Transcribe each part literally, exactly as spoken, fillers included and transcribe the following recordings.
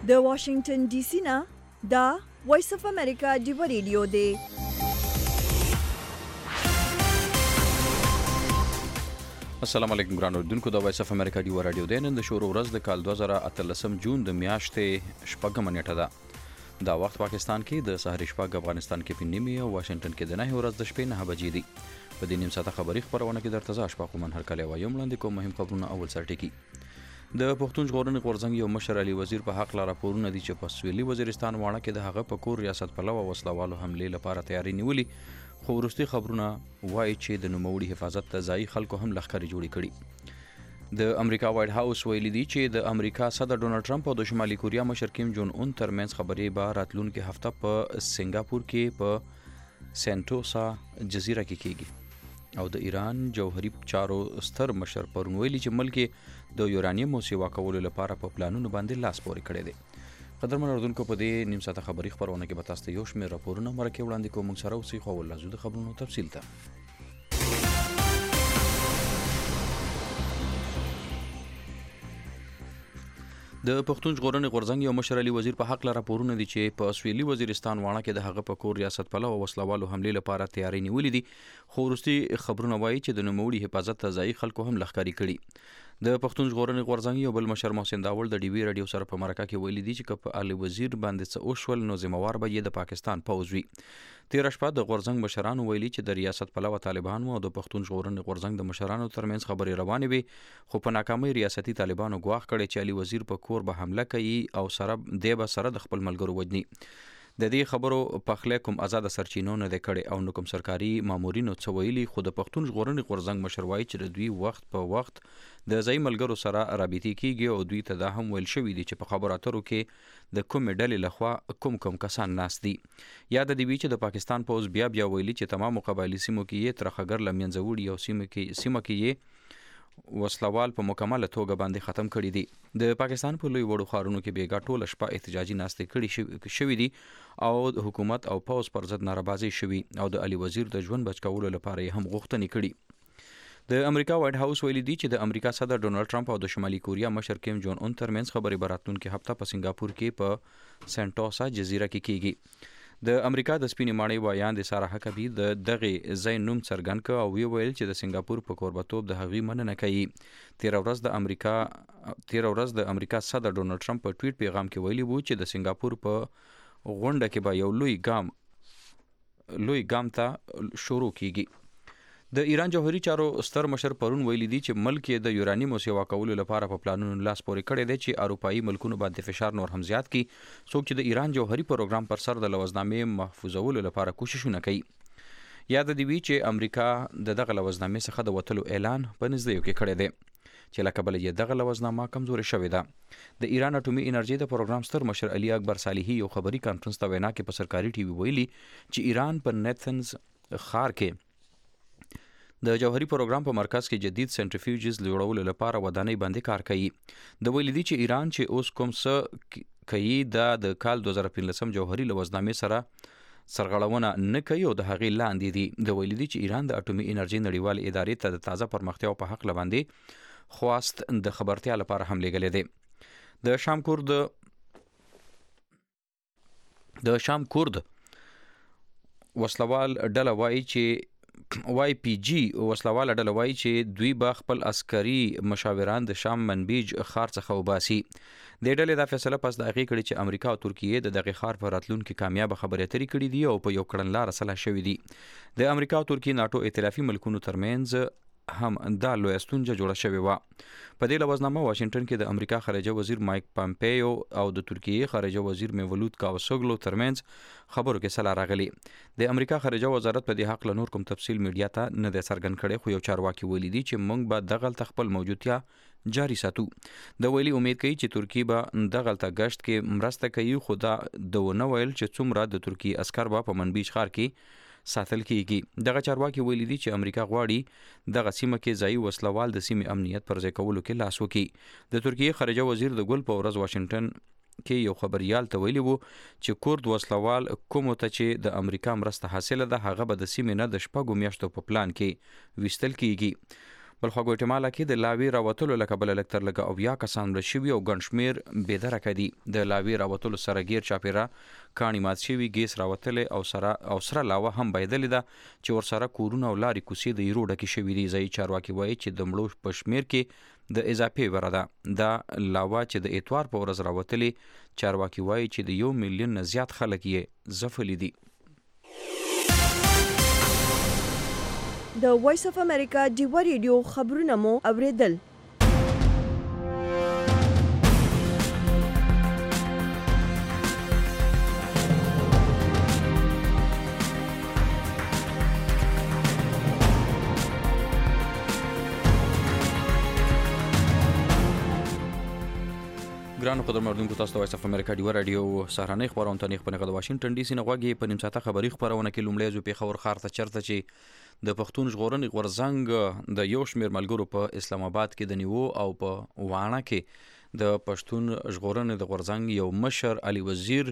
د واشنگټن ډي سي نه دا وایس اف امریکا دی ریډیو دی. السلام علیکم ګران اوردونکو، د وایس اف امریکا دی رادیو دی. نن د شروع ورځ د کال دوه زره اتلسم جون د میاشتې شپږم نیټه ده. دا وخت پاکستان کې د سحر شپږ، افغانستان کې په نیمه او واشنگټن کې د نه ورځ د شپې نه بجې دي. په دې نیم ساعته خبري خبرونه کې درته ځا شپه کوم هر کله وایم لاندې کوم مهم خبرونه. اول سر ټکی د پښتون ژغورنې غورځنګ یو مشر علي وزیر په حق لا راپورونه دي چې په سویلي وزیرستان واڼه کې د هغه په کور ریاست پلوه وسلوالو حمله لپاره تیاری نیولي، خو وروستي خبرونه وایي چې د نوموړي حفاظت ته ځایي خلکو هم لښکرې جوړې کړي. د امریکا وایټ هاوس ویلي دی چې د امریکا صدر ډونالد ټرمپ او د شمالي کوریا مشر کیم جون اون ترمنځ خبرې به راتلونکي هفته په سنگاپور کې په سنټوسا جزیره کې کیږي. او د ایران جوهري چارو ستر مشر پرون ویلي چې ملک د یورانیم سیوا کولو لپاره په پلانونو باندې لاس پورې کړی دی. قدرمن اردوونکو، په دې نیم ساعته خبري خبرونه کې به تاسو ته یو شمېر راپورونه مرکه وړاندې کوم. موږ سره اوسئ، خو ول لازم د خبرونو تفصیل ته. د پښتون ژغورنې غورځنګ یو مشر علي وزیر په حق لا راپورونه دي چې په سویلي وزیرستان واڼه کې د هغه په کور ریاست پلوه وسلوالو حمله لپاره تیاری نیولې دي، خو وروستي خبرونه وایي چې د نوموړي حفاظت ته ځایي خلکو هم لښکرې کړي. د پښتون ژغورنې غورځنګ یو بل مشر محسن داول د ډي وی رادیو سره په مرکه کې ویلي دي چې که په علي وزیر باندې څه وشول نو ذمہوار به یې د پاکستان پوځ وي. تېره شپه د غورځنګ مشرانو ویلي چې د ریاست پلوه طالبانو او د پښتون ژغورنې غورځنګ د مشرانو ترمنځ خبرې روانې وي، خو په ناکامۍ ریاستي طالبانو ګواښ کړی چې علي وزیر په کور به حمله کوي او سره دی به سره د خپل ملګرو وجني. د دې خبرو پخلی کوم آزاد سرچینو نه دی کړی او نو کوم سرکاري مامورینو څه ویلي، خو د پښتون ژغورنې غورځنګ مشر وایي چې د دوی وخت په وخت د ځایي ملګرو سره رابطې کیږي او دوی ته دا هم ویل شوي دي چې په خبرو اترو کې د کومې ډلې لخوا کوم کوم کسان ناست دي. یاد دې وي چې د پاکستان پوځ بیا بیا ویلي چې تمامو قبایلي سیمو کې یې ترخګر له منځه وړي او سیمه کې سیمه کې یې وسلوال په مکمله توګه باندې ختم کړي دي. د پاکستان په لوی وړو ښارونو کې بیګا ټوله شپه احتجاجي ناستې کړي شوي دي او د حکومت او پوځ پر ضد ناربازي شوي او د علي وزیر د ژوند بچ کولو لپاره یې هم غوښتنې کړي. د امریکا وایټ هاوس ویلي دی چې د امریکا صدر ډونالد ټرمپ او د شمالي کوریا مشر کیم جون اون ترمنځ خبرې به راتلونکي هفته په سنگاپور کې په سنټوسا جزیره کې کیږي. د امریکا د سپینې ماڼۍ وایان د سارا حکبي د دغه ځای نوم څرګند کړ او وی ویل چې د سنگاپور په کوربتوب د هغوی مننه کوي. تېره ورځ د امریکا تېره ورځ د امریکا صدر ډونالد ټرمپ په ټویټ پیغام کې ویلي وو چې د سنگاپور په غونډه کې به یو لوی ګام لوی ګام ته شروع کیږي. د ایران جوهري چارو ستر مشر پرون ویلي دي چې ملک د یورانیم سیوا کولو لپاره په پلانونو لاس پورې کړی دی چې اروپایي ملکونو باندې فشار نور هم زیات کړي، څوک چې د ایران جوهري پروګرام پر سر د لوزنامې محفوظولو لپاره کوششونه کوي. یاد دې وي چې امریکا د دغه لوزنامې څخه د وتلو اعلان په نږدې کې کړی دی چې له کبله یې دغه لوزنامه کمزورې شوې ده. د ایران اټومي انرژي د پروګرام ستر مشر علي اکبر صالحي یو خبري کانفرنس ته وینا کې په سرکاري ټي وي ویلي چې ایران په نیتنز ښار کې د جوهري پروګرام په مرکز کې جدید سنټریفیوجز جوړولو لپاره ودانۍ باندې کار کوي. د ویلي دی چې ایران چې اوس کوم څه کوي دا د کال دوه زره پنځلسم جوهري لوزنامې سره سرغړونه نه کوي او د هغې لاندې دي. د ویلي دی چې ایران د اټومي انرژي نړیوال ادارې ته د تازه پرمختیاو په حق باندې خواست د خبرتیا لپاره هم لېږلی دی. د شام کورد د شام کورد وسلوال ډله وایي چې واي پی جی وسلواله ډله وایي چې دوی به خپل عسکري مشاوران د شام منبیج ښار څخه وباسي. د ډلې دا فیصله پس د هغې کړې چې امریکا او ترکیې د دغې ښار په راتلونکي کامیابه خبرې اترې کړي دي او په یو کړنلاره سلا شوي دي. د امریکا او ترکیې ناټو ائتلافي ملکونو ترمنځ هم دا لویه ستونزه جوړه شوې وه. په دې لوزنامه واشنگټن کې د امریکا خارجه وزیر مایک پامپیو او د ترکیې خارجه وزیر میولود کاوسوګلو ترمنځ خبرو کې سلا راغلي. د امریکا خارجه وزارت په دې حق له نور کوم تفصیل میډیا ته نه دی څرګند کړی، خو یو چارواکي ویلي دي چې موږ به دغلته خپل موجودیت جاری ساتو. د ویلي امید کوي چې ترکیه به دغلته گشت کې مرسته کوي، خو دا د ونه ویل چې څومره د ترکیې عسکر به په منبیج ښار کې ساتل کیږي. دغه چارواکي ویلي دي چې امریکا غواړي دغه سیمه کې ځایي وسلوال د سیمې امنیت پر ځای کولو کې لاس وکړي. د ترکیې خارجه وزیر د ګل په ورځ واشنگټن کې یو خبريال ته ویلي وو چې کورد وسلوال کوم ته چې د امریکا مرسته حاصله ده هغه به د سیمې نه د شپږو میاشتو په پلان کې وستل کیږي. بلخوا ګواتیمالا کې د لاوی راوتلو لکه بل لکتر لکه او یا کسان مړ شوي او ګڼ شمېر بېدرکه دي. د لاوی راوتلو سره ګیر چاپیره کاڼي مات شوي، ګیس راوتلی او سره او سره لاوه هم بهیدلې ده چې ورسره کورونه او لارې کوڅې د ایرو ډکې شوي دي. ځایي چارواکي وایي چې د مړو په شمېر کې د اضافې وره ده. دا لاوه چې د اتوار په ورځ راوتلې، چارواکي وایي چې د یو میلیون نه زیات خلک یې ځپلي دي. د وایس اف امریکا ډیوا ریډیو خبرونه مو اوریدل. ګرانو قدرمنو تاسو ته وایس اف امریکا ډیوا رادیو سهارنۍ خبرونه ته نیخ په واشنگټن ډي سي نه غوږی په نیم ساعته خبري خبرونه کې لومړی ځو په خبر خار ته چرته چې د پښتون ژغورنې غورځنګ د یو شمېر ملګرو په اسلام آباد کې د نیو او په واڼه کې د پښتون ژغورنې د غورځنګ یو مشر علي وزیر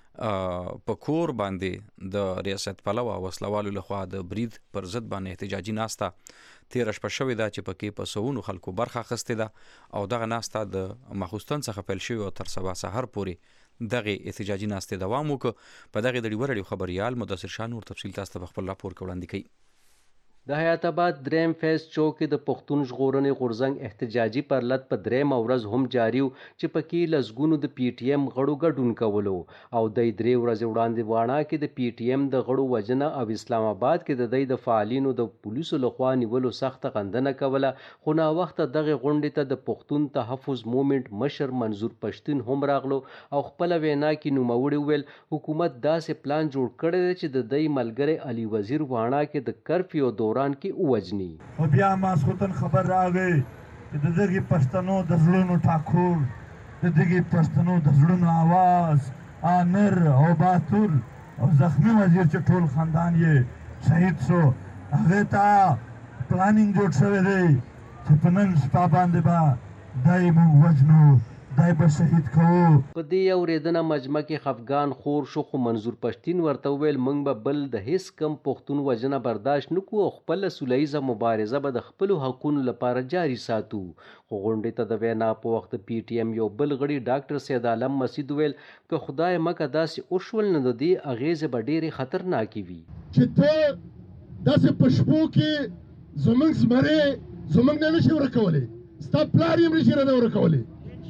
په کور باندې د ریاست پلوه وسلوالو لخوا د برید پر ضد باندې احتجاجي ناسته تیره شپه شوې ده چې پکې په سوونو خلکو برخه اخیستې ده او دغه ناسته د ماخوستن څخه پیل شوې او تر سبا سحر پورې دغه احتجاجي ناستې دوام وکړ. په دغه د ډیوا رادیو خبريال مدثر شاه نور تفصیل تاسو ته خپل راپور وړاندې کوي. د حیات آباد دریم فیز چوک د پښتون ژغورنې غورځنګ احتجاجي پرلط په دریم ورځ هم جاری و چې پکې لسګونو د پی ټی ایم غړو ګډون کولو او د درې ورځې وړاندې واڼه کې د پی ټی ایم د غړو وجنه او اسلام آباد کې د دوی د فعالینو د پولیسو لخوا نیولو سخت غندنه کوله. خو نا وخت دغه غونډې ته د پښتون تحفظ موومېنټ مشر منظور پښتون هم راغلو او خپل وینا کې نوموړي ویل حکومت داسې پلان جوړ کړی دی چې د دوی ملګری علي وزیر واڼه کې د کرفیو دوران کې وجني. او بیا ماسخوتن خبر راغی د دغه پښتنو د زړونو ټاکور، د دغه پښتنو د زړونو आवाज امر او باتور او زخمی وزیر چې ټول خاندان یې شهید شو، هغه ته پلانینګ جوړ شوی دی چې په نن شپه باندې به دای موږ وجنو، دای به شهید کوو. په دې اورېدنه مجمع کې خفګان خور شو، خو منظور پښتین ورته ویل موږ به بل د هیڅ کم پښتون وجنه برداشت نکو او خپل سولیزه مبارزه به د خپل حقونو لپاره جاری ساتو. خو غونډې ته د وینا په وخت پی ټی ایم یو بل غړي ډاکټر سید عالم مسعود ویل که خدای مکه داسې وشول نه د دې اغیزې به ډېرې خطرناکې وي چې ته داسې په شپو کې زموږ زمرې زموږ نه نشي ورکولی، ستا پلار یې هم نشي رانه ورکولی.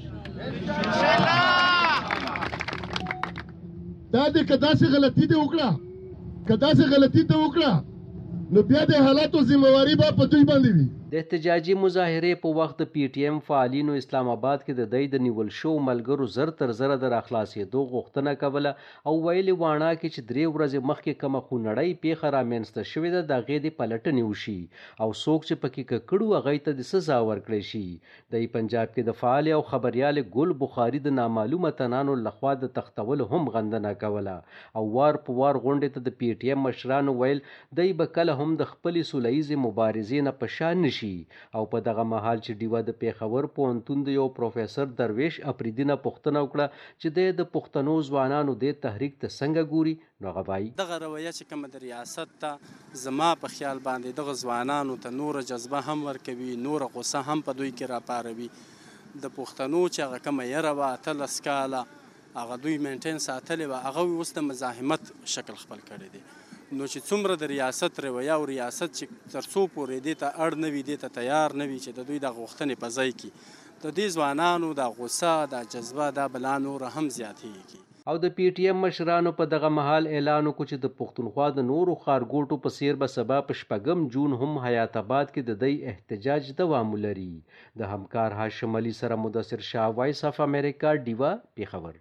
دا دې که داسې غلطي دې وکړه که داسې غلطي دې وکړه نو بیا د حالاتو ذمہواري به په دوی باندې وي. د احتجاجي مظاهرې په وخت د پی ټی ایم فعالینو اسلام آباد کې د دوی د نیول شو ملګرو زر تر زره د راخلاصېدو غوښتنه کوله او ویلې واڼه کې چې درې ورځې مخکې کومه خونړۍ پیښه رامنځته شوې ده د هغې د پلټنې وشي او څوک چې پکې ککړو هغوی ته د سزا ورکړی شي. د پنجاب کې د فعال او خبریال ګل بخاري د نامعلومه تنانو لخوا د تختولو هم غندنه کوله او وار په وار غونډې ته د پی ټی ایم مشرانو ویل دوی به کله هم د خپلې سولیزې مبارزې نه په شا نشي. او په دغه مهال چې ډیوا د پیښور پوهنتون د یو پروفیسر درویش افریدي نه پوښتنه وکړه چې د پښتنو ځوانانو د تحریک ته څنګه ګوري نو هغه وایي دغه رویه چې کومه د ریاست ته زما په خیال باندې دغه ځوانانو ته نوره جذبه هم ورکوي، نوره غصه هم په دوی کې راپاروي. د پښتنو چې هغه کومه یره وه اتلس کاله هغه دوی مینټین ساتلې وه هغه اوس د مزاحمت شکل خپل کړی دی. نو چې څومره د ریاست رویه او ریاست چې تر څو پورې دې ته اړ نه وي دې ته تیار نه وي چې د دوی د غوښتنې په ځای کې د دې ځوانانو د غصه د جذبه دا بلا نوره هم زیاتېږي. او د پی ټی ایم مشرانو په دغه مهال اعلان وکړ چې د پښتونخوا د نورو ښارګوټو په څیر به سبا په شپږم جون هم حیات آباد کې د دوی احتجاج دوام ولري. د همکار هاشم علي سره مدثر شاه، وایس اف امریکا، ډیوا، پیښور.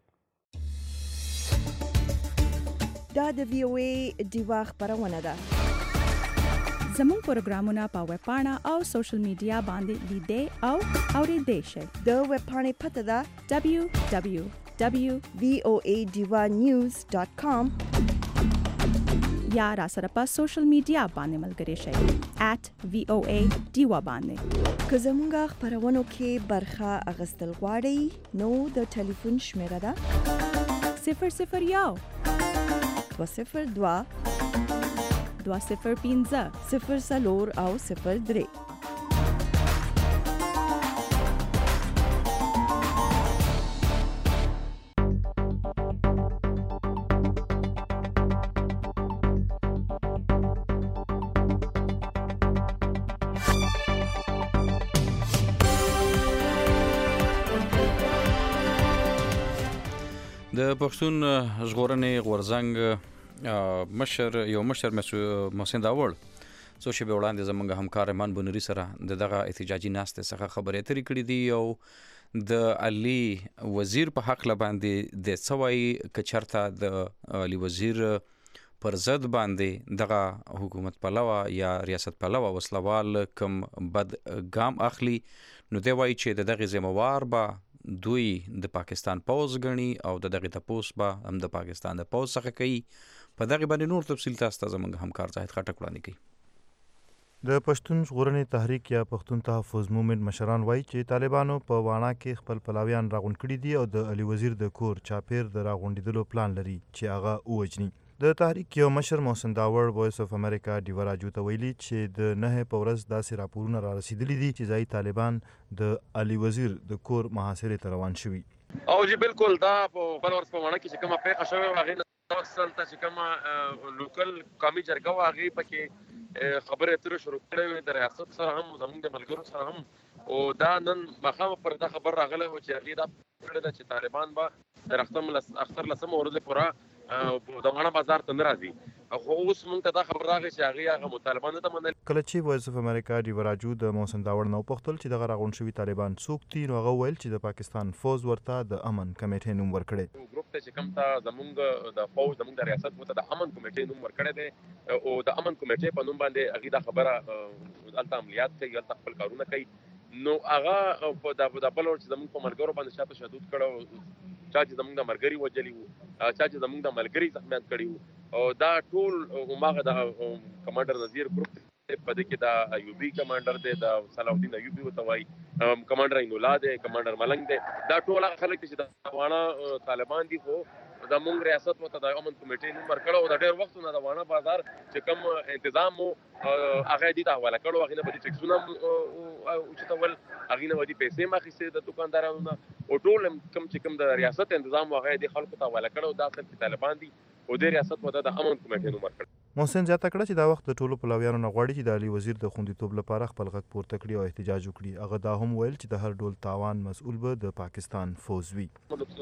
دا د وی او ای ډیوا خبرونه ده. زموږ پروګرامونه په ویب پاڼه او سوشل میډیا باندې لیدئ او اورېدئ شئ. د ویب پاڼې پته ده دبلیو دبلیو دبلیو وی او ای ډیوا نیوز ډاټ کام یا را سره په سوشل میډیا باندې ملګري شئ ایٹ وی او ای ډیوا باندې. که زموږ خبرونو کې برخه اخیستل غواړئ نو د ټلیفون شمیره ده صفر صفر یو دو صفر دوه دوه صفر پنځه صفر څلور او صفر درې. د پښتون ژغورنې غورځنګ مشر یو مشر محسن داوړ څو شپې وړاندې زموږ همکار ایمان بنوري سره د دغه احتجاجي ناستې څخه خبرې اترې کړې دي او د علي وزیر په حق باندې د څه وایي که چېرته د علي وزیر پر ضد باندې دغه حکومت پلوه یا ریاست پلوه وسلوال کم بد ګام اخلي نو دی وایي چې د دغې ذمهوار به دوی د پاکستان پوز غني او د دغه تپوس به هم د پاکستان د پوز څخه کوي په دغه باندې نور تفصیل تاسو ته زموږ همکار زاهد خټک وړاندې کوي. د پښتون ژغورنې تحریک یا پښتون تحفظ موومنټ مشران وایي چې طالبانو په واڼه کې خپل پلاویان راغونډ کړي دي او د علي وزیر د کور چاپیر د راغونډېدلو پلان لري چې هغه ووجني. د تحریک یو مشر محسن داوړ وایس اف امریکا ډیوا راجو ته ویلي چې د نه په ورځ داسې راپورونه را رسیدلي دي چې ځایي طالبان د علي وزیر د کور محاصرې ته روان شوي. او جی بالکل دا په بل ورځ په واڼه کې چې کومه پیښه شوې وه هغې نه اصل ته چې کومه لوکل قومي جرګه وه هغې پکې خبرې اترې شروع کړې وې د ریاست سره هم زموږ د ملګرو سره هم او دا نن ماښام پر دا خبر راغلی و چې هغې دا کړې ده چې طالبان به تر اختر لسمه ورځې پوره د واڼه بازار ته نه راځي خو اوس موږ ته دا خبر راغی چې هغې هغه مطالبه نه ده منلې. کله چې وایس اف امریکا ډیوا راجو د محسن داوړ نه وپوښتل چې دغه راغونډ شوي طالبان څوک دي نو هغه وویل چې د پاکستان فوز ورته د امن کمیټې نوم ورکړی. ګروپ ته چې کوم ته زموږ د فوز زموږ د ریاست ورته د امن کمیټې نوم ورکړی دی او د امن کمیټې په نوم باندې هغې دا خبره هلته عملیات کوي هلته خپل کارونه کوي نو هغه په دا بل ور چې زموږ په ملګرو باندې شا تشدد کړی چا چې زموږ د ملګري وجلي وو چا چې زموږ د ملګري زخمیان کړي وو او دا ټول هماغه د کمانډر نذیر ګروپ په دې کې د ایوبي کمانډر دی د صلاح الدین ایوبي ورته وایي کمانډر عین الله دی کمانډر ملنګ دی دا ټول هغه خلک چې د واڼه طالبان دي خو زموږ ریاست ورته د امن کمیټې نوم ورکړی او د ډېر وخت نه د واڼه بازار چې کوم انتظام و هغه یې دې ته حواله کړو هغې نه به دې ټکسونه اوچتول هغې نه به دې پیسې هم اخیستې د دوکاندارانو نه او ټول کوم چې کوم د ریاست انتظام و هغه یې دې خلکو ته حواله کړی او دا اصل کې طالبان دي او دې ریاست ورته د امن کمیټې نوم ورکړی. محسن زیاته کړه چې دا وخت د ټولو پلویانو نه غواړي چې د علي وزیر د خوندیتوب لپاره خپل غږ پورته کړي او احتجاج وکړي. هغه دا هم ویل چې د هر ډول تاوان مسؤل به د پاکستان فوز وي.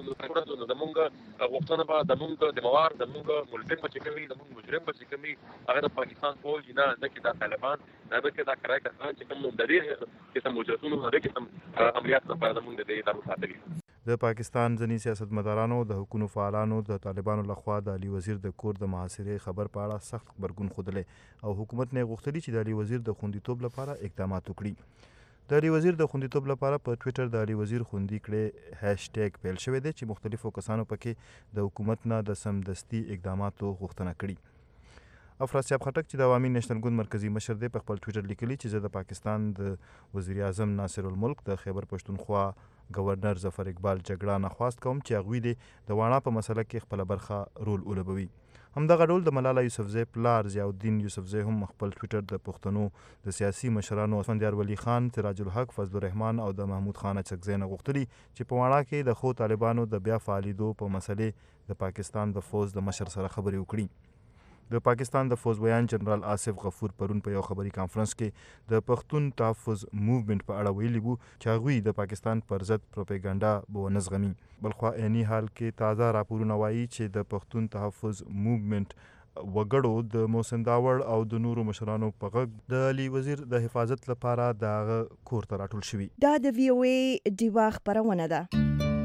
زموږ غوښتنه به زموږ د موار زموږ ملزم به چې کوي زموږ مجرم به چې کوي هغه د پاکستان فوج نه نه کې دا طالبان نه نه کې دا کرای کسان چې کوم د دې قسم مجرمونو نه قسم عملیات لپاره زموږ د دې ادارو ساتلي. د پاکستان ځینې سیاستمدارانو د حکومت فعالانو د طالبانو لخوا د علي وزیر د کور د محاصرې خبر په اړه سخت غبرګون ښودلی او حکومت نه غوښتلي چې د علي وزیر د خوندیتوب لپاره اقدامات وکړي. د علي وزیر د خوندیتوب لپاره په ټویټر د علي وزیر خوندي کړي هاشټیګ پیل شوی دی چې مختلفو کسانو پکې د حکومت نه د سمدستي اقداماتو غوښتنه کړي. افراسیاب خټک چې د عوامي نېشنل ګوند مرکزی مشر دی په خپل ټویټر لیکلي چې زه د پاکستان د وزیر اعظم ناصر الملک د خیبر پښتونخوا گورنر ظفر اقبال جګړه نه خواست کوم چې هغوی دې د واڼه په مسله کې خپله برخه رول ولوبوي. همدغه ډول د ملاله یوسفزۍ پلار ضیاءالدین یوسفزۍ هم خپل ټویټر د پښتنو د سیاسي مشرانو اسفندیار ولی خان، سراج الحق، فضل الرحمن او د محمود خان اڅکزۍ نه غوښتلي چې په واڼه کې د خو طالبانو د بیا فعالېدو په مسلې د پاکستان د فوز د مشر سره خبرې وکړي. د پاکستان د فوز ویان جنرال آصف غفور پرون په یو خبري کانفرنس کې د پښتون تحفظ موومنټ په اړه ویلي وو چې هغوی د پاکستان پر ضد پروپاګاندا به ونه زغمي. بلخوا عیني حال کې تازه راپورونه وایي چې د پښتون تحفظ موومنټ وګړو د محسن داوړ او د نورو مشرانو په غږ د علي وزیر د حفاظت لپاره د هغه کور ته راټول شوي. دا د وی او ای ډیوا خپرونه ده.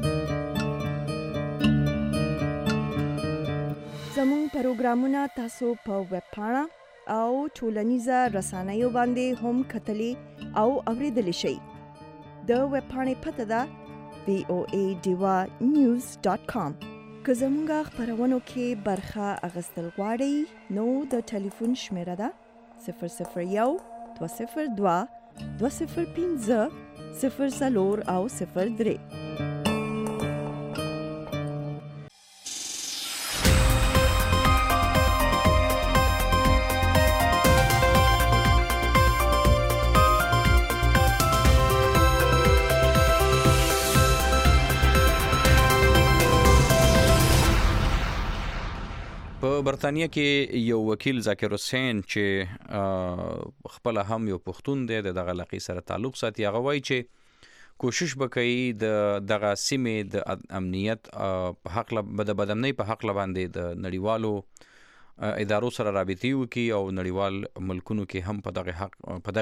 زموږ پروګرامونه تاسو په ویب پاڼه او ټولنیزه رسنیو باندې هم کتلی او اوریدلی شئ. د ویب پاڼې پته ده وی او ای ډیوا نیوز ډاټ کام. که زموږ خپرونو کې برخه اخیستل غواړئ نو د ټلیفون شمیره ده صفر صفر یو دوه صفر دوه دوه صفر پنځه صفر څلور او صفر درې. په برطانیه کې یو وکیل ذاکر حسین چې خپل هم یو پښتون دی د دغه علاقې سره تعلق ساتي هغه وایي چې کوشش وکړي د دغه سیمې د امنیت په حق له د بدامنۍ په حق باندې د نړیوالو ادارو سره رابطې وکړي او نړیوال ملکونو کې هم په دغه حق په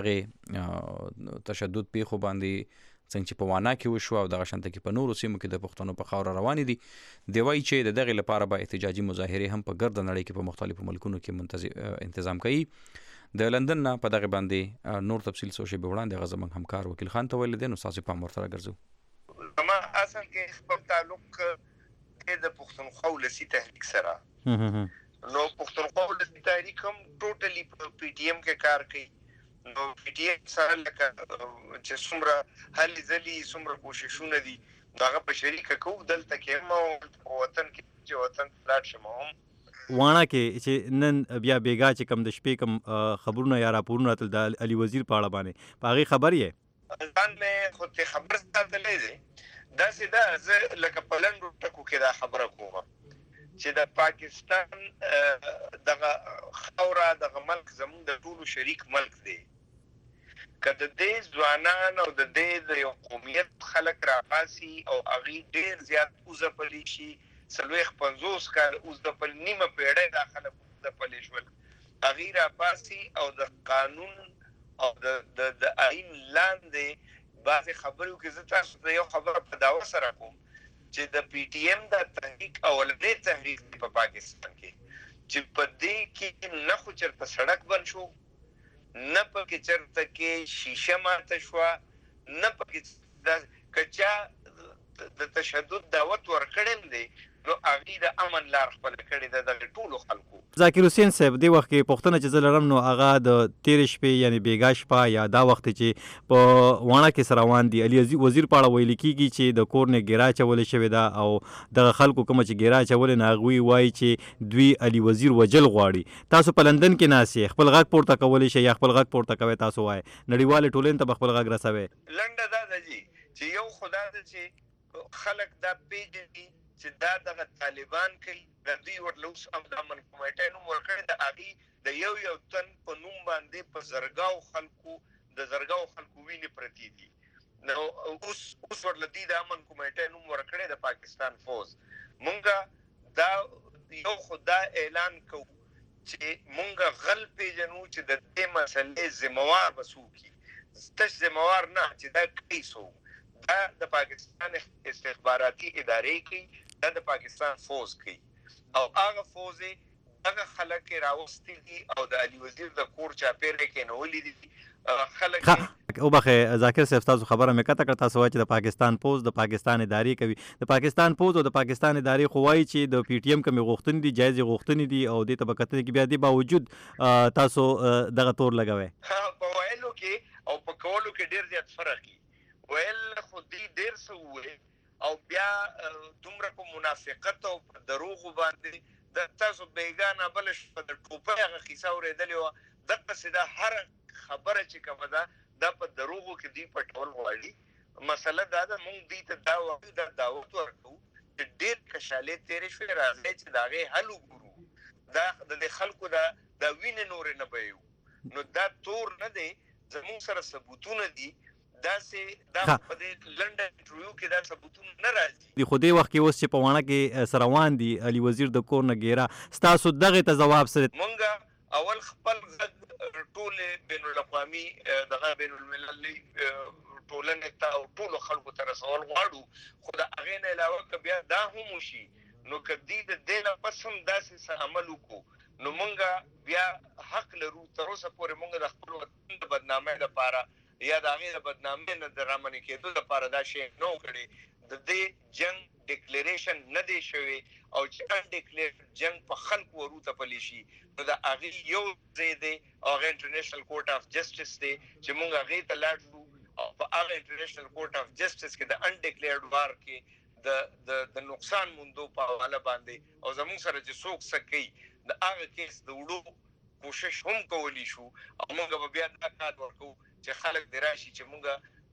دغه تشدد پیښو باندې څنګه چې په وانا کې وشو او دغه شانته کې په نورو سیمو کې د پښتنو په خاوره روانې دي دی وایي چې د دغه لپاره به احتجاجي مظاهرې هم په ګرد نړۍ کې په مختلفو ملکونو کې تنظیم کوي. د لندن نه په دغه باندې نور تفصیل څه شی به وړاندې هغه زموږ همکار وکیل خان ته ویل دي نو تاسو په امر سره ګرځو. زما اصل کې خپل تعلق د پښتونخوا ولسی تحریک سره نو پښتونخوا ولسی تحریک هم ټوټلی پی ټی ایم کې کار کوي. نو پی ټی ایم سره لکه چې څومره هلې ځلې څومره کوششونه دي دغه په شریکه کوو دلته کې هم وطن کې چې وطن لاړ شم هم وانا کې چې نن بیا بیګا چې کم د شپې کم خبرونه یا راپورونه تل د علي وزیر په اړه باندې په هغه خبر یې ځان مې خو ته خبر ستاسو دی دا سیده زه لکه پلند ټکو کې دا خبره کوم چې د پاکستان دغه خاوره دغه ملک زموږ د ټولو شریک ملک دی. کله د ځوانان او د دې قومیت خلک راغاسي او اغي ډیر زیات اوزپلی شي سلويخ پنځوس کال اوس د پل نیمه پیړۍ داخله د پلې شول اغي را پاسي او د قانون او د د د آئین لاندې بعضې خبرو کې زه تاسو ته یو خبره په دعوه سره کوم چې د پی ټی ایم د تحریک اولنی تحریک په پاکستان کې چې په دې کې نه خو چېرته سړک بند شو نه پکې چېرته کې شیشه ماته شوه نه پکې که چا د تشدد دعوت ورکړی دی نو هغې د امن لار خپله کړې ده دغه ټولو خلکو. ذاکر حسین صاحب دې وخت کې پوښتنه چې زه لرم نو هغه د تېرې شپې یعنې بېګا شپه یا دا وخت چې په واڼه کې سره روان دي علي وزیر په اړه ویل کېږي چې د کور نه ګیره اچولې شوې ده او دغه خلکو کومه چې ګیره اچولې نه هغوی وایي چې دوی علي وزیر وجل غواړي. تاسو په لندن کې ناست یې خپل غږ پورته کولی شئ یا خپل غږ پورته کوئ تاسو وایئ نړیوالې ټولنې ته به خپل غږ رسوئ. لنډه دا ده جي چې یو خو دا ده چې خلک دا پېژني چې دا دغه طالبان کوي د دوی ورله اوس هم د امن کمیټۍ نوم ورکړی د هغې د یو یو تن په نوم باندې په زرګاو خلکو د زرګاو خلکو وینې پرتې دي. نو اوس اوس ورله دوی د امن کمیټۍ نوم ورکړی د پاکستان فوز. مونږه دا یو خو دا اعلان کوو چې مونږه غل پېژنو چې د دې مسلې ذمهوار به څوک وي تش ذمهوار نه چې دا کوي څوک دا د پاکستان استخباراتي ادارې کوي دا د پاکستان فوز کوي او هغه فوز هغه خلک راوستي دي او د علي وزیر د کور چاپیره کې نولې دي خلک او بخې ذاکر صاحب تاسو خبره مې کته کړه تاسو وایي چې د پاکستان پوز د پاکستان ادارې کوي د پاکستان پوز او د پاکستان ادارې خو وایي چې د پی ټی ایم کمې غوښتنې دي جایزې غوښتنې دي او دې ته به کتنې کې بیا دې باوجود تاسو دغه تور لګوئ. په ویلو کې او په کولو کې ډېر زیات فرق وي ویل خو دې ډېر څه وویل او بیا دومره په منافقت او په دروغو باندې د تاسو بیګانه بله شپه د ټوپۍ هغه کیسه اورېدلې وه دقسې دا هره خبره چې کومه ده دا په دروغو کې دوی پټول غواړي. مسله دا ده مونږ دوی ته دا وایو دا دعوت ورکوو چې ډېر کشالې تېرې شوې راځئ چې د هغې حل وګورو دا د دې خلکو دا دا وینې نورې نه بهیو نو دا تور نه دی زموږ سره ثبوتونه دي داسې دا په دې لنډه انټرویو کې دا ثبوتونه نه راځي. د خو دې وخت کې اوس چې په واڼه کې سره روان دي علي وزیر د کور نه ګیره ستاسو دغې ته ځواب سره مونږ اول خپل غږ ټولې بین الاقوامي دغه بین المللي ټولنې ته او ټولو خلکو ته رسول غواړو خو د هغې نه علاوه که بیا دا هم وشي نو که دوی د دې نه پس هم داسې څه عمل وکړو نو مونږ بیا حق لرو تر اوسه پورې مونږ د خپل وطن د بدنامۍ لپاره یا د هغې د بدنامۍ نه د رامنې کېدو لپاره دا شی نه و کړی. د دې جنګ ډیکلیریشن نه دی شوی او چې انډیکلیرډ جنګ په خلکو وروته پلی شي نو د هغې یو ځای دی او هغه انټرنیشنل کورټ اف جسټس دی چې مونږ هغې ته لاړ شو او په هغه انټرنیشنل کورټ اف جسټس کې د انډیکلیرډ وار کې د د د نقصان موندو په حواله باندې او زموږ سره چې څوک څه کوي د هغه کیس د وړو کوشش هم کولی شو او مونږ به بیا دا کار ورکوو چې خلک دې راشي چې مونږ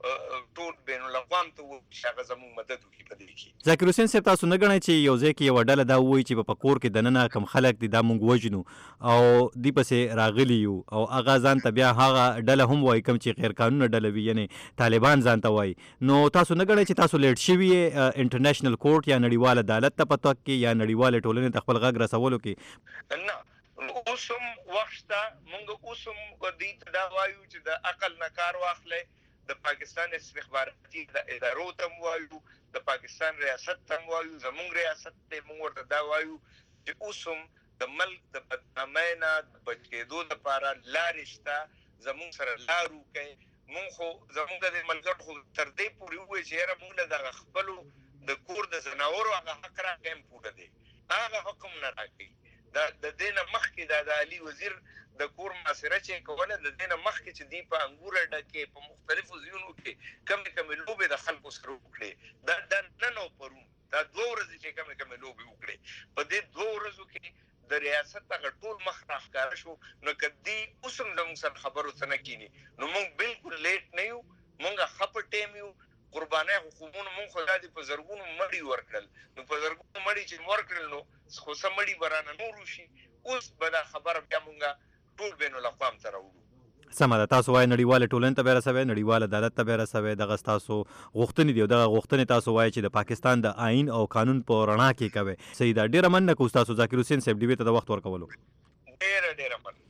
ټول بین الاقوام ته چې هغه زموږ مدد وکړي په دې کې. ذاکر حسین صاحب تاسو نه ګڼئ چې یو ځای کې یوه ډله دا ووایي چې په کور کې دننه کم خلک دي دا موږ وژنو او دوی پسې راغلي یو او هغه ځان ته بیا هغه ډله هم وایي کوم چې غیر قانونه ډله وي یعنې طالبان ځان ته وایي، نو تاسو نه ګڼئ چې تاسو لیټ شوي یې انټرنیشنل کورټ یا نړیوال عدالت ته په تګ کې یا نړیوالې ټولنې ته خپل غږ رسولو کې؟ نه اوس هم وخت شته، موږ اوس هم دوی ته دا وایو چې د عقل نه کار واخلئ، د پاکستان استخباراتي ادارو ته هم وایو، د پاکستان ریاست ته هم وایو، زموږ ریاست ته موږ ورته دا وایو چې اوس هم د ملک د بدنامۍ نه د بچ کېدو لپاره لارې شته، زموږ سره لار وکړئ. موږ خو زموږ د ملګرو خو تر دې پورې ووایي چې یاره موږ له دغه خپلو د کور د ځناورو هغه حق راکړی هم پوره دی، هغه حق هم نه راکوي. د دې نه مخکې دا د علي وزیر د کور محاصره چې کوله، د دې نه مخکې چې دوی په انګور اډه کې په مختلفو ځایونو کې کمې کمې لوبې د خلکو سره وکړې، دا دا نن او پرون دا دوه ورځې چې کمې کمې لوبې وکړې، په دې دوه ورځو کې د ریاست هغه ټول مخ راښکاره شو. نو که دوی اوس هم زموږ سره خبرو ته نه کیني نو موږ بالکل لیټ نه یو، موږ ښه په ټایم یو. قربانۍ حکومتونو موږ خو دا دې په زرګونو مړي ورکړل، نو په زرګونو مړي چې ورکړل نو خو څه مړي به رانه نور وشي. اوس به دا خبره بیا موږ ټول بین الاقوام ته راوړو. سمه ده، تاسو وایئ نړیواله ټولنې ته به یې رسوئ، نړیوال عدالت ته به یې رسوئ، دغه ستاسو غوښتنې دي او دغه غوښتنې تاسو وایئ چې د پاکستان د آئین او قانون په رڼا کې کوئ. صحیح ده، ډېره مننه کوو ستاسو ذاکر حسین صاحب ډیوې ته د وخت ورکولو. ډېره ډېره مننه.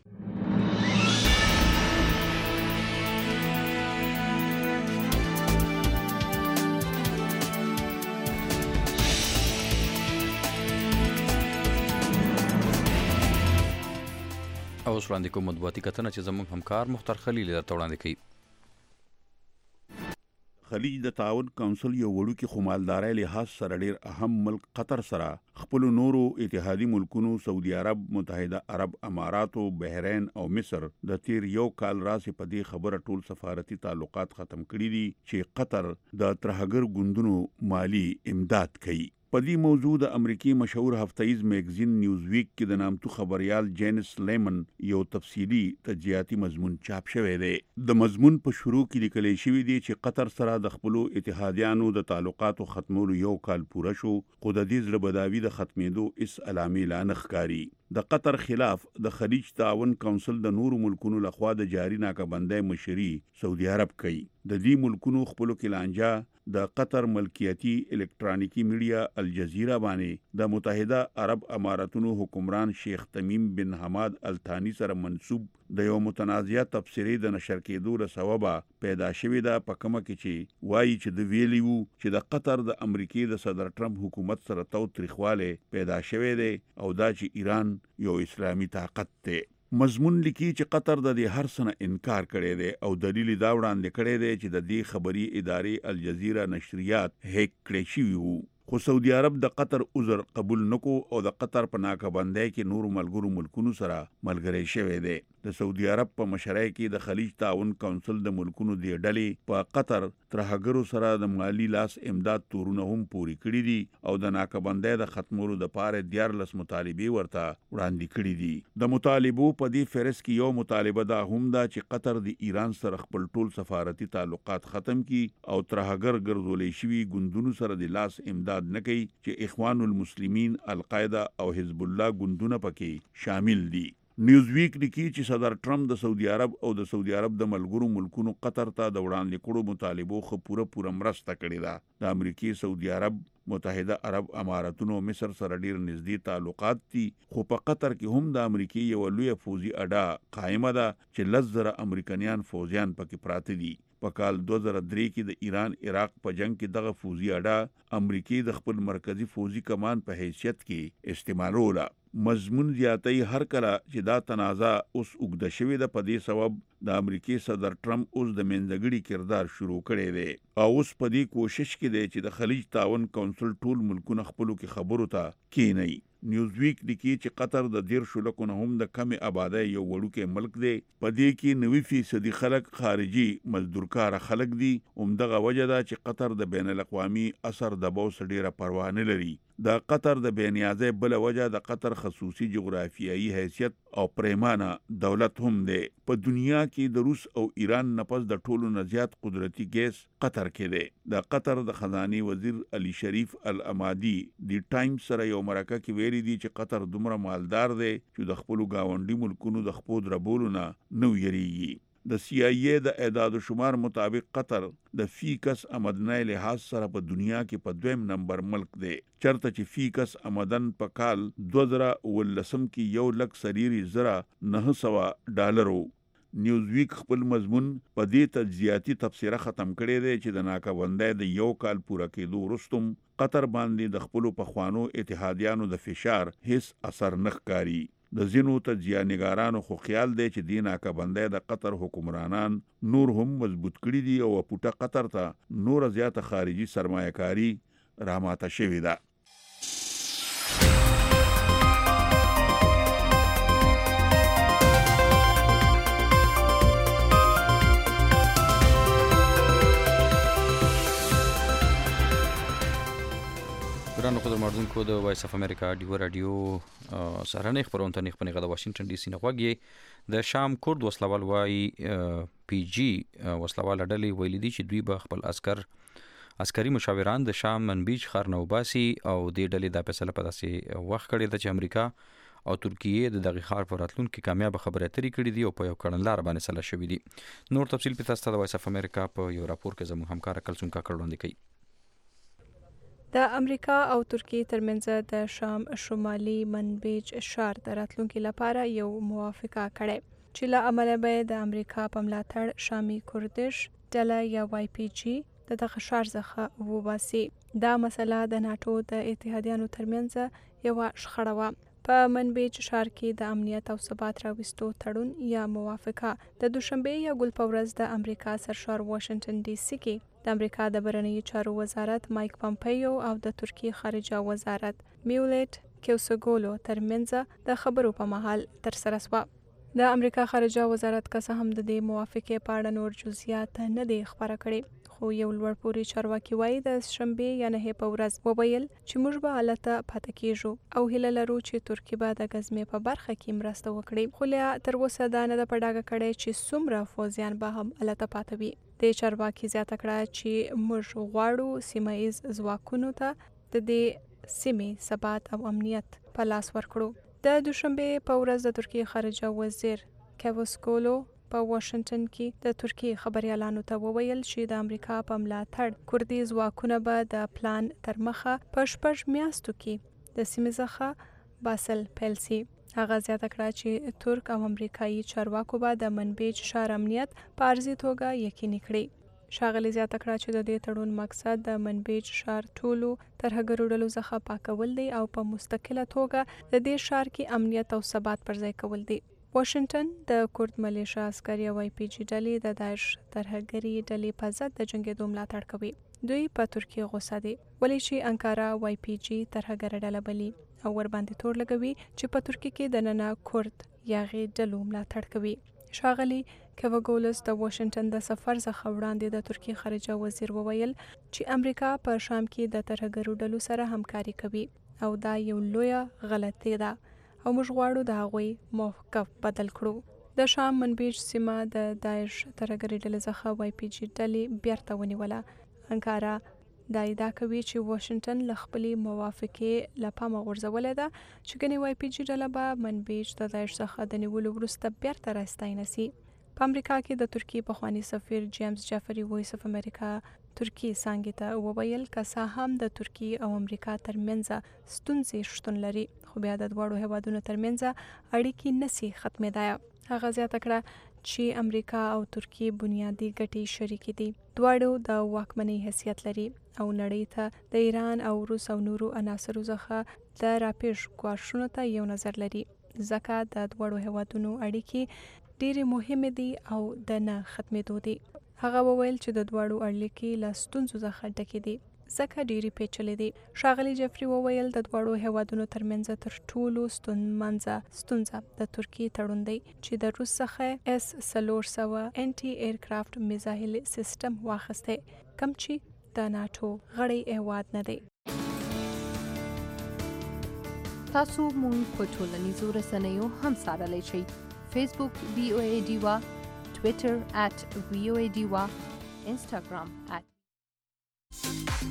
او اوس وړاندې کوم مطبوعاتي کتنه چې زموږ همکار مختار خلیل درته وړاندې کوي. خلیج د تعاون کونسل یو وړوکی خو مالدارۍ لحاظ سره ډیر اهم ملک قطر سره خپل نورو اتحادي ملکونو سعودي عرب، متحده عرب اماراتو، بحرین او مصر د تیر یو کال راځي په دې خبره ټول سفارتي تعلقات ختم کړي دي چې قطر د ترهګر ګوندونو مالی امداد کوي. په دې موضوع د امریکای مشهور هفتهیز میگزین نیوز ویک کې د نامتو خبريال جینس لیمن یو تفصیلی تجزیاتی مضمون چاپ شوی دی. د مضمون په شروع کې لیکل شوی دی چې قطر سره د خپل اتحادیانو د تعلقاتو ختمولو یو کال پوره شو، خو د دې زړه بداوی د ختمېدو اس علامې لا نه ښکاري. د قطر خلاف د خلیج تعاون کونسل د نورو ملکونو لخوا د جاری ناکبندۍ مشري سعودي عرب کوي. د دې ملکونو خپلو کې لانجه د قطر ملکیتی الکترونیکی میډیا الجزیره باندې د متحده عرب اماراتونو حکمران شیخ تمیم بن حماد الثانی سره منسوب د یو متنازعه تفسیری د نشر کېدو له سببه پیدا شوې ده، په کومه کې چې وایي چې د ویلی وو چې د قطر د امریکای د صدر ټرمپ حکومت سره تاوتریخواله پیدا شوې ده او دا چې ایران یو اسلامي طاقت دی. مضمون لیکي چې قطر د دې هر څه نه انکار کړی دی او دلیل دا وړاندې کړی دی چې د دې خبري ادارې الجزیره نشریات هیک کړی شوي وو، خو سعودي عرب د قطر عذر قبول نکو او د قطر په ناکبندۍ کې نورو ملګرو ملکونو سره ملګری شوی دی. د سعودي عرب په مشرۍ کې د خلیج تعاون کونسل د ملکونو دی ډلې په قطر ترهګرو سره د مالی لاس امداد تورونه هم پوری کړی دي او د ناکبندۍ د ختمولو د پاره دیارلس مطالبې ورته وړاندې کړي دي. د مطالبو په دې فهرست کې یو مطالبه دا هم ده چې قطر د ایران سره خپل ټول سفارتي تعلقات ختم کړي او ترهګر ګرځولې شوي ګوندونو سره د لاس امداد نه کوي چې اخوان المسلمین، القاعده او حزب الله ګوندونه پکې شامل دي. نیوز ویک لیکي چې صدر ټرمپ د سعودي عرب او د سعودي عرب د ملګرو ملکونو قطر ته د وړاندې کړو مطالبو خو پوره پوره مرسته کړې ده. د امریکای، سعودي عرب، متحده عرب اماراتونو او مصر سره ډیر نږدې تعلقات دي، خو په قطر کې هم د امریکای یو لوی فوزي اډه قائمه ده چې لس زره امریکایان فوجیان پکې پراته دي. په کال دوه زره درې کې د ایران عراق په جنگ کې دغه فوزي اډه امریکای د خپل مرکزی فوزي کمان په حیثیت کې استعمالوله. مضمون زیاتای هر کله چې دا تنازع اوس اوږده شوې ده، په دې سبب د امریکای صدر ټرمپ اوس د منځګړي کردار شروع کړی دی او اوس په دې کوشش کې دی چې د خلیج تعاون کونسل ټول ملکونه خپلو کې خبرو ته کینی. نیوزویک لیکي چې قطر د دیرشو لکو نه هم د کمې آبادۍ یو وړوکی ملک دی. په دې کې نوي فیصدي خلک خارجي مزدورکاره خلک دي. همدغه وجه ده چې قطر د بین الاقوامي اثر دباو څخه ډیره پروا نه لري. د قطر د بېنیازۍ بله وجه د قطر خصوصي جغرافیایي حیثیت او پریمانه دولت هم دی. په دنیا کې د روس او ایران نه پس د ټولو نه زیات قدرتي ګیس قطر کې دی. د قطر د خزانې وزیر علي شریف الامادي د ټایمز سره یو مرکه کې ویلي دي چې قطر دومره مالدار دی چې د خپلو ګاونډي ملکونو د خپو دربولو نه نه ویریږي. د سی آی ای د اعداد و شمار مطابق قطر د فی کس آمدنۍ لحاظ سره په دنیا کې په دویم نمبر ملک دی، چرته چې فی کس آمدن په کال دوه زره اوولسم کې یو لک سریري زره نهه سوه ډالرو. نیوزویک خپل مضمون په دې تجزیاتي تبصره ختم کړی دی چې د ناکهبندۍ د یو کال پوره کېدو وروسته قطر باندې د خپلو پخوانو اتحادیانو د فشار هیڅ اثر نه ښکاري. د ځینو تجزیه نګارانو خو خیال دی چې دې ناکهبندۍ د قطر حکمرانان نور هم مضبوط کړي دي او پوټه قطر ته نور زیاته خارجي سرمایه‌کاري راماته شوې ده. ګرانو قدرمنونکو د وایس اف امریکا ډیو رادیو سهارنۍ خپرونه ته نښپنې غدا واشنگټن ډي سي نه غوږی د شام کورد وسلوال وای پی جی وسلوال ډلې ویلي دي چې دوی به خپل عسكر عسکري مشاوران د شام منبیج خار نه وباسي او د ډلې د فیصله په داسې وخت کړی ده چې امریکا او ترکیه د دغه خار پر راتلونکو کامیاب خبره اترې کړې دي او په یو کړنلار باندې سلا شوې دي. نور تفصیل په تاسو د وایس اف امریکا په یو راپور کې زموږ همکار کلسون کا کړوندې کوي. د امریکا او ترکیې ترمنځ د شام شمالي منبیج ښار د راتلونکي لپاره یو موافقه کړې چې له امله به د امریکا په ملاتړ شامي کوردش ډله یا وای پی جی د دغه ښار څخه وباسي. دا مسله د ناټو د اتحادیانو ترمنځ یوه شخړه وه. په منبیج ښار کې د امنیت او ثبات راوستو تړون یا موافقه د دوشنبې یا ګل په ورځ د امریکا سرشار واشنگټن ډي سي کې د امریکا د بهرنیو چارو وزارت مایک پامپیو او د ترکیې خارجه وزارت میولیټ کیوسوګولو ترمنځ د خبرو په مهال ترسره شوه. د امریکا خارجه وزارت که څه هم د دې موافقې په اړه نور جزئیات نه دي خپاره کړي، خو یو لوړ پوړی چارواکي وایي د شنبې یا نهې په ورځ وویل چې موږ به هلته پاتې کیږو او هیله لرو چې ترکیه به د ګزمې په برخه کې مرسته وکړي، خو لا تر اوسه دا نه ده په ډاګه کړې چې څومره پوځیان به هم هلته پاتې وي. د چارواکي زیاته کړه چې موږ غواړو سیمه ایز ځواکونو ته د دې سیمې ثبات او امنیت په لاس ورکړو. د دوشنبې په ورځ د ترکیې خارجه وزیر کیوسوګولو په واشنگټن کې د ترکیې خبريالانو ته وویل چې د امریکا په ملاتړ کوردي ځواکونه به د پلان تر مخه په شپږ میاشتو کې د سیمې څخه باسل پیل سي. هغه زیاته کړه چې ترک او امریکایي چارواکو به د منبیج ښار امنیت په ارزي توګه یقیني کړي. ښاغلي زیاته کړه چې د دې تړون مقصد د منبیج ښار ټولو ترهګرو ډلو څخه پاکول دی او په مستقله توګه د دې ښار کې امنیت او ثبات پر ځای کول دی. واشنگټن د کورد ملیشیا عسکري او وای پی جی ډلې د داعش ترهګري ډلې په ضد د جنګېدو ملاتړ کوي. دوی په ترکیې غوسه دي ولې چې انکارا وای پی جی ترهګره ډله بلي او ورباندې تور لګوي چې په ترکیې کې د ننه کورد یاغي ډلو ملاتړ کوي. ښاغلي کوګولس د واشنگټن د سفر څخه وړاندې د ترکیې خارجه وزیر وویل چې امریکا په شام کې د ترهګرو ډلو سره همکاري کوي او دا یو لویه غلطي ده او موږ غواړو د هغوی موقف بدل کړو. د شام منبیج سیمه د داعش ترهګري ډلې څخه وای پی جی ډلې بیرته ونیوله. انکارا دا ادعا کوي چې واشنگټن له خپلې موافقې له پامه غورځولې ده چې ګنې وای پی جی ډله به منبیج د داعش څخه د نیولو وروسته بیرته راستاینه سي. په امریکا کې د ترکیې پخوانی سفیر جیمز جعفری وایس اف امریکا ترکیې څانګې ته وویل که څه هم د ترکیې او امریکا ترمنځ ستونزې شتون لري خو بیا د دواړو هیوادونو ترمنځ اړیکې نسي ختمېدای. هغه زیاته کړه چې امریکا او ترکیې بنیادي ګټې شریکې دي، دواړو د واکمنۍ حیثیت لري او نړۍ ته د ایران او روس او نورو عناصرو څخه د راپېښ ګواښونو ته یو نظر لري، ځکه د دواړو هیوادونو اړیکې ډېرې مهمې دي او د نه ختمېدو دي. هغه وویل چې د دواړو اړیکې له ستونزو څخه ډکې دي ځکه ډېری پیچلې دي. ښاغلي جفري وویل د دواړو هیوادونو ترمنځ تر ټولو ستونزمنه ستونزه د ترکیې تړون دی چې د روس څخه اس څلور سوه انټي ایرکرافت میزایل سیستم واخیستی، کوم چې د ناټو غړی هیواد نه دی. تاسو مونږ په ټولنیزو رسنیو هم څارلی شئ. فیسبوک وی او ای ډیوا، ټویټر ات وی او ای ډیوا، انسټاګرام ات